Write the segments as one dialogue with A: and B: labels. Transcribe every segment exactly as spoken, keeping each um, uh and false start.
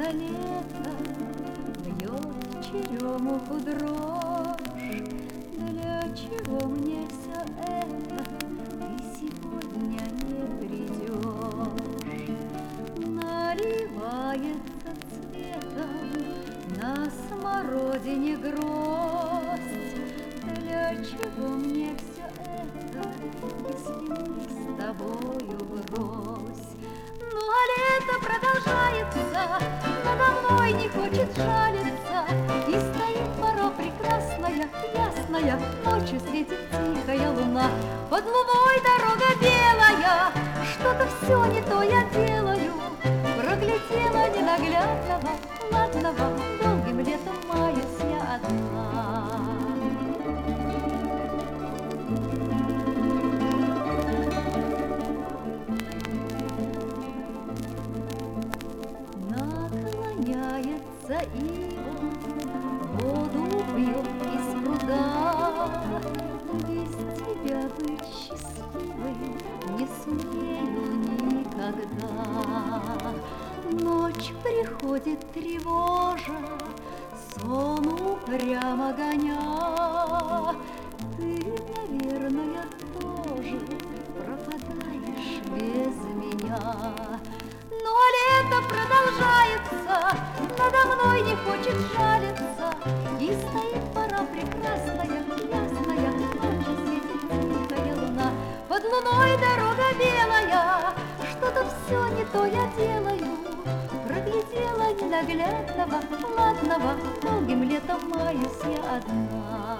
A: лето бьет черемуху дрожь. Для чего мне все это? Ты сегодня не придешь. Наливается цветом на смородине гроздь. Для чего мне все это, если мы с тобою врозь? Ну а лето продолжается, надо мной не хочет жалиться, и стоит пора прекрасная, ясная, ночью светит тихая луна. Под луной дорога белая, что-то все не то я делаю. Проглядела ненаглядного, ладного, долгим летом маюсь я одна. Наклоняется ива, воду пьет из пруда. Без тебя быть счастливой не сумею никогда. Ночь приходит тревожа, сон упрямо гоня. Ты, наверное, тоже пропадаешь без меня. Но лето продолжается, надо мной не хочет жалиться, и стоит пора прекрасная, ясная, ночью светит тихая луна. Под луной дорога белая, что-то все не то я делаю. Проглядела ненаглядного, ладного, долгим летом маюсь я одна.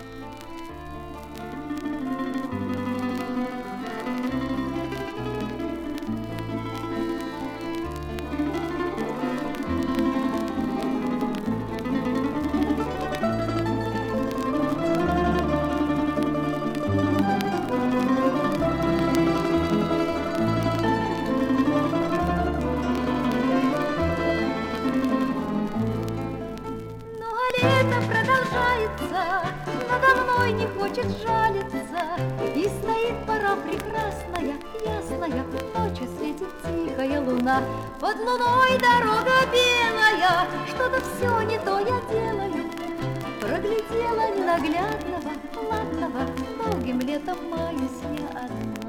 A: Лето продолжается, надо мной не хочет жалиться, и стоит пора прекрасная, ясная, ночью светит тихая луна. Под луной дорога белая, что-то все не то я делаю. Проглядела ненаглядного, ладного, долгим летом маюсь я одна.